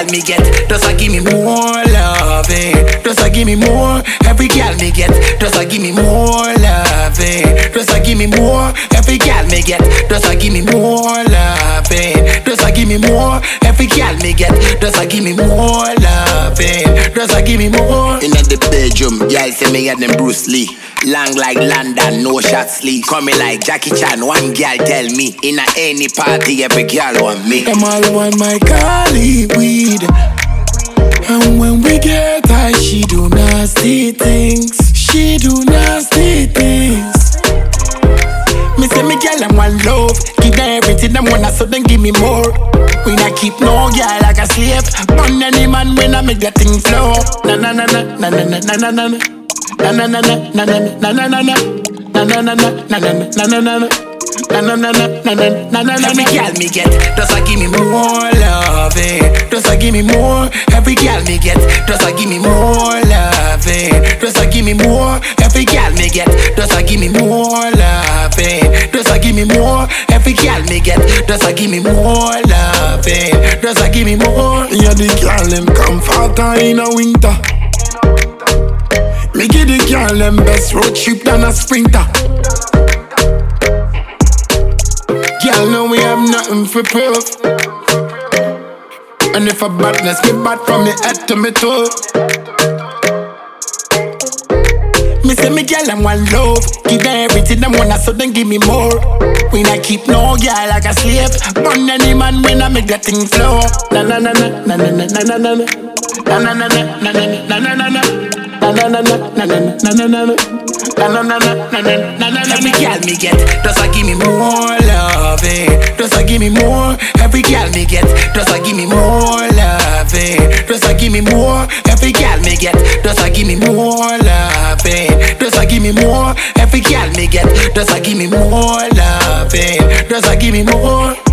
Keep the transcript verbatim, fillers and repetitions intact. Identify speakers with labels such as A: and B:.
A: me get, just a give me more loving. Just a give me more. Every girl me get, just a give me more loving. Just a give me more. Every girl me get, just a give me more loving. Just a give me more. Every girl me get, just a give me more loving. Just a give me more.
B: In the bedroom, y'all say me and them Bruce Lee. Long like London, no shot sleep. Coming like Jackie Chan, one girl tell me. In a any party, every girl want me.
A: Them all want my Cali weed. And when we get high, she do nasty things. She do nasty things. Me say me girl, I'm one love. Give them everything them wanna, so then give me more. We not keep no girl like a slave. Burn any man when I make that thing flow. Na na na na na na na na na na. Na na na na na na na na na na. Na na na na na na na na na na. Na na na na na na na na. Every girl me get, just a give me more loving. Just a give me more. Every girl me get, just a give me more loving. Just a give me more. Every girl me get, just a give me more loving. Just a give me more. Every girl me get, just a give me more loving. Just a give me more.
C: Yeah, the girl them comforter in a winter. Me give the girl them best road trip than a sprinter. Girl know we have nothing for proof. And if a badness, me bad from me head to me toe. Me say me girl I'm one love. Give them everything them wanna, so then give me more. We not keep no girl like a slave. Burn any man when I make that thing flow. Na na na na na na na na na na. Na na na na na na na na na. Na na na na na na na na na. Na na na na na na na na.
A: Every girl me get, just a give me more loving. Just a give me more. Every girl me get, just a give me more loving. Just a give me more. Every girl me get, just a give me more loving. Just a give me more. Every girl me get, just a give me more loving. Just a give me more.